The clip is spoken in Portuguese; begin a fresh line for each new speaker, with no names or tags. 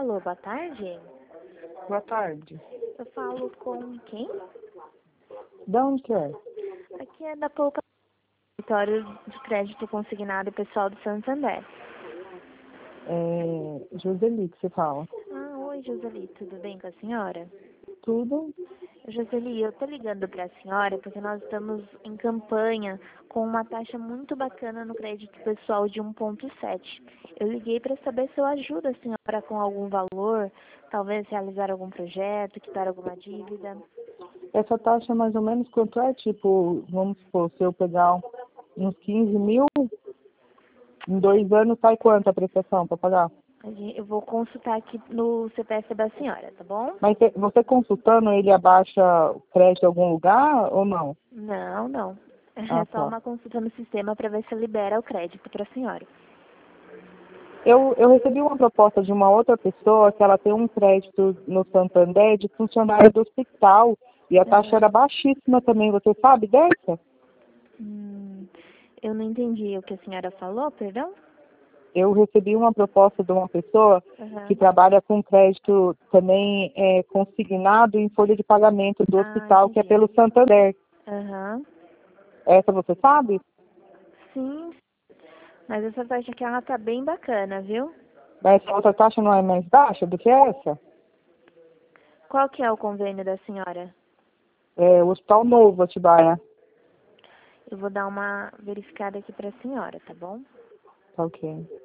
Alô, boa tarde.
Boa tarde.
Eu falo com quem?
De onde que é?
Aqui é da Poupa, escritório de crédito consignado pessoal do Santander.
Joseli que você fala.
Ah, oi, Joseli, tudo bem com a senhora?
Tudo?
Joseli, eu tô ligando para a senhora porque nós estamos em campanha com uma taxa muito bacana no crédito pessoal de 1,7. Eu liguei para saber se eu ajudo a senhora com algum valor, talvez realizar algum projeto, quitar alguma dívida.
Essa taxa mais ou menos quanto é? Tipo, vamos supor, se eu pegar uns 15 mil, em 2 anos sai quanto a prestação para pagar?
Eu vou consultar aqui no CPF da senhora, tá bom?
Mas você consultando, ele abaixa o crédito em algum lugar ou não?
Não, não.
Ah,
É só
tá.
uma consulta no sistema para ver se libera o crédito para a senhora.
Eu recebi uma proposta de uma outra pessoa que ela tem um crédito no Santander de funcionário do hospital e a taxa
Aham.
era baixíssima também. Você sabe dessa?
Hum, eu não entendi o que a senhora falou, perdão?
Eu recebi uma proposta de uma pessoa que
Aham.
trabalha com crédito também consignado em folha de pagamento do
Ah,
hospital, que é
entendi.
pelo Santander.
Aham.
Essa você sabe?
Sim, mas essa taxa aqui ela tá bem bacana, viu?
Mas essa outra taxa não é mais baixa do que essa?
Qual que é o convênio da senhora?
É o Hospital Novo, Atibaia.
Eu vou dar uma verificada aqui para a senhora, tá bom?
Tá ok.